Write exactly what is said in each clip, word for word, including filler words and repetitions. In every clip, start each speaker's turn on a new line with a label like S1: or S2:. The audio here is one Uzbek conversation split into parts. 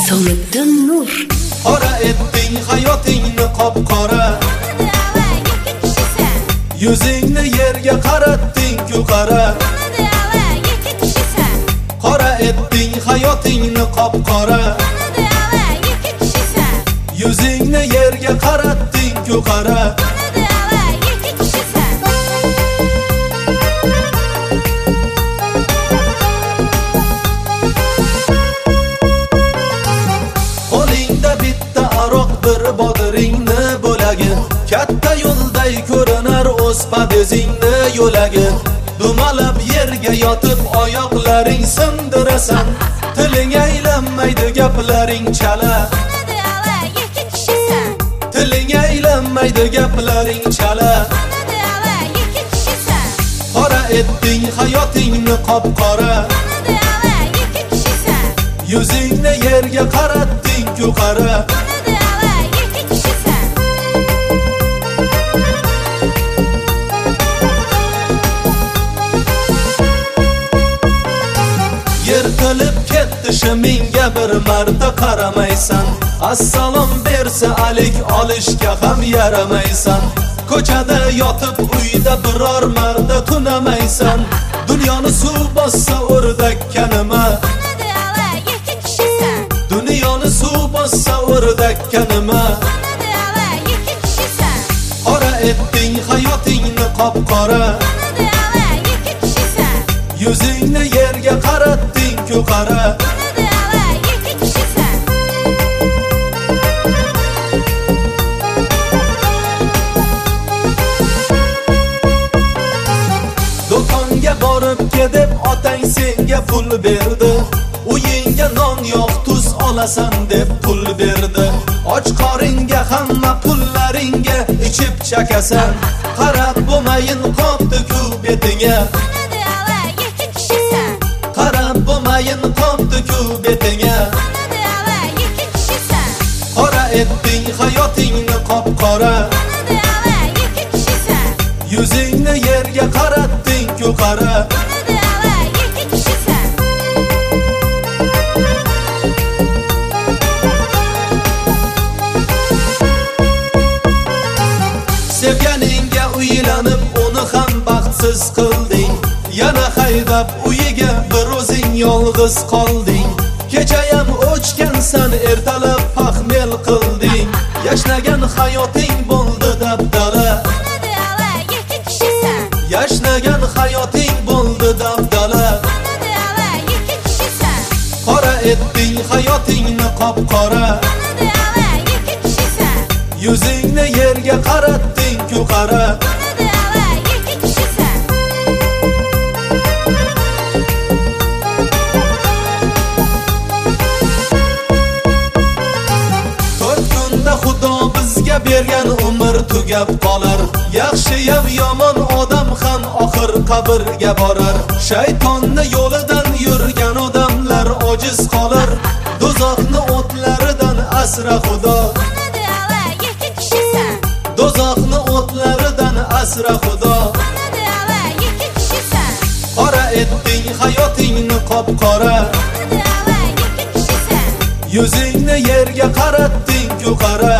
S1: Hisomiddin Nur.
S2: Qora etding hayotingni qop-qora. Yuzingni yerga qaratding-ku qara. Qora etding hayotingni qop-qora. Yuzingni yerga qaratding-ku qara. Bir bodringni bo'lagi, katta yo'lday ko'rinar o'z padezingni yo'lagi. Dumalab yerga yotib oyoqlaring sindirasan, tiling aylanmaydi gaplaring chala. Tiling aylanmaydi gaplaring chala. Qora etding hayotingni qop-qora. Yuzingni yerga qaratding-ku qara. Yirtilib ketdi shimingga bir marta qaramaysan. Assalom bersa alik olishga ham yaramaysan. Ko'chada yotib uyda biror marta tunamaysan. Dunyoni suv bossa o'rdakkanima. Dunyoni suv bossa o'rdakkanima. Qora etding hayotingni qop-qora. Yuzingni yerga qaratding-ku qara. Do'konga borib kedib otang senga pul berdi. Uyingga non yo'q tuz olasan deb pul berdi. Och qoringa hamma pullaringga ichib chakasan. Qarab bo'lmayin qopdi-ku betinga. Qarab bo'lmayin qopdi-ku betinga. Qora etding hayotingni qop-qora. Yuzingni yerga qaratding-ku qara. Sevganingga uylanib uni ham baxtsiz qilding. Yana haydab uyiga bir o'zing yolg'iz qolding. Kechayam o'chgansan, ertalab paxmel qilding. Yashnagan hayoting bo'ldi dabdala. Yashnagan hayoting bo'ldi dabdala. Qora etding hayotingni qop-qora. Yuzingni yerga qaratding-ku qara. Xudo bizga bergan umr tugab qolar. Yaxshiyam yomon odam ham oxir qabrga borar. Shaytonni yo'lidan yurgan odamlar ojiz qolar. Dozoqni o'tlaridan asra Xudo. Dozoqni o'tlaridan asra Xudo. Qora etding hayotingni qop-qora. Yuzingni yerga qaratding-ku qara.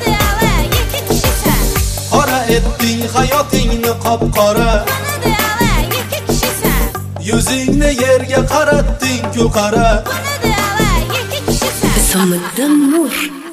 S2: Qora etding hayotingni qop-qora. Yuzingni yerga qaratding-ku qara.
S1: Hisomiddin Nur.